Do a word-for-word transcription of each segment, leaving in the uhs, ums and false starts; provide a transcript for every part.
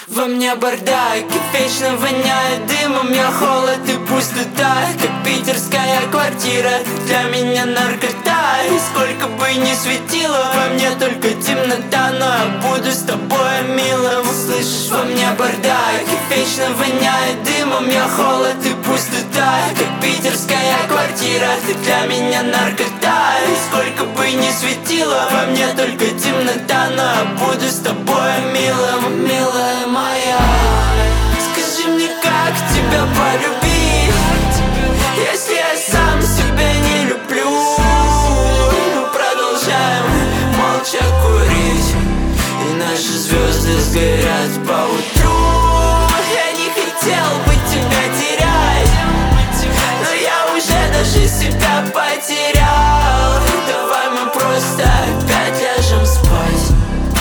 Во мне бардак, и вечно воняет дымом. Я холод и пустота, как питерская квартира. Для меня наркота, и сколько бы ни светило, во мне только темнота. Но я буду с тобой, милым. Слышишь, во мне бардак, и вечно воняет дымом. Я холод и пустота, как питерская квартира. Ты для меня наркота, и сколько бы ни светило, во мне только темнота. Но я буду с тобой, милым, милая моя. Скажи мне, как тебя полюбить, если я сам себя не люблю? Мы продолжаем молча курить, и наши звезды сгорят поутру. Я не хотел бы тебя терять, но я уже даже себя потерял. Давай мы просто опять ляжем спать.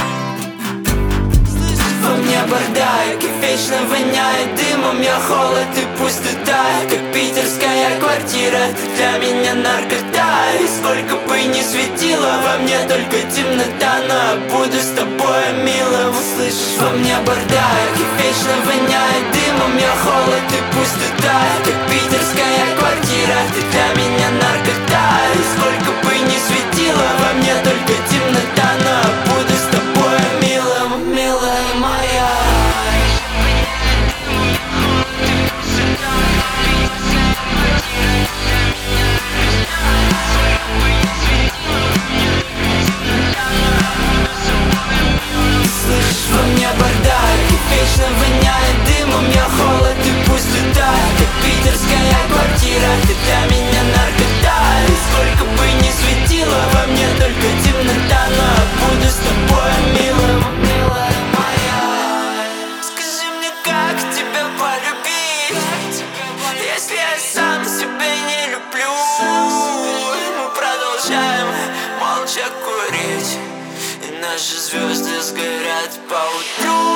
Во мне бардак, и вечно воняет дымом. Я холод и пустота, как питерская квартира. Ты для меня наркота, и сколько бы ни светило, во мне только темнота. Но я буду с тобой, милым. Слышишь, во мне бардак, и вечно воняет дымом. Я холод и пустота, как питерская квартира. Ты для меня наркота, и сколько бы ни светило, во мне только темнота. Но я буду с тобой, милым, милая моя. Слышишь, во мне бардак, и вечно воняет дымом. Я холод и пустота, как питерская квартира. Ты для меня наркота, и сколько бы ни светило, во мне только темнота. Но я буду с тобой, милым, милая моя. Скажи мне, как тебя полюбить, если я сам себя не люблю? Мы продолжаем молча курить, и наши звезды сгорят поутру.